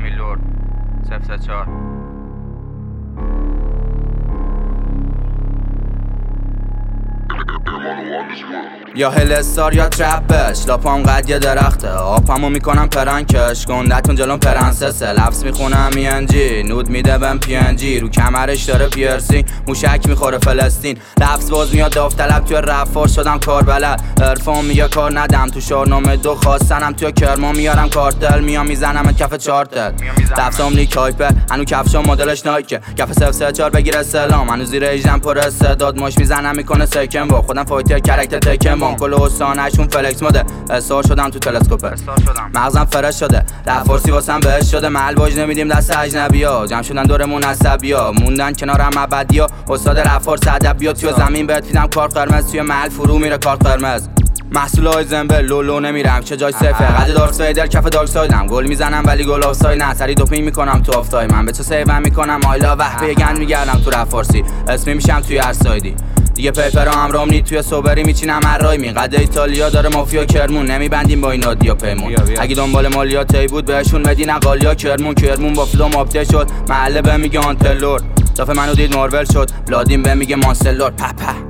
میلور 034 یا هلستار یا ترپش لاپام قد یه درخته آپامو میکنم پرنکش گندتون جلوم پرنسسه لفظ میخونم مینجی نود میده بهم PNG رو کمرش داره پیرسینگ موشک میخوره فلسطین لفظ باز میاد داوطلب توی رفار شدم کار بلد عرفان میگه کار ندم تو شاهنامه 2 خواستنم توی کرمان میارم کارتل میام میزنم کف چارتل لفظام لیک هایپر هنو کفشام مدلش نایکه کف 034 بگیر سلام هنو زیر ایجدم پر استعداد ماش میزنم میکنه سکن با خودم فایتر کرکتر تکن بان کل استانشون فلکس مده استار شدم تو تلسکوپ مغزم فرش شده لفارسی واسم بهش شده محل باج نمیدیم دست اجنبیا جمع شدن دورمون عصبیا موندن کنارم ابدیا استاد رفارس ادبیا توی زمین بهت دیدم کار قرمز توی محل فرو میره کار قرمز محصولای زنبل لولو نمیرم چه جای سفه قد دارک سایدر کف دارک سایدم گل میزنم ولی گل آفساید نه سری دوپینگ میکنم تو آفتای من به تو سیوم میکنم آیلا وحبه گند میگردم تو رفارسی اسمی میشم توی هر سایدی دیگه پیپر همرام نید توی صبری میچینم هر رایمی قد ایتالیا داره مافیا کرمون نمیبندیم با این نادیا پیمون اگه دنبال مالیاتی بود بهشون بدین اقالیا کرمون با فلوم آپدیت شد محله به میگه آنتلور دافه منو دید مارول شد بلادین به میگه مانسلور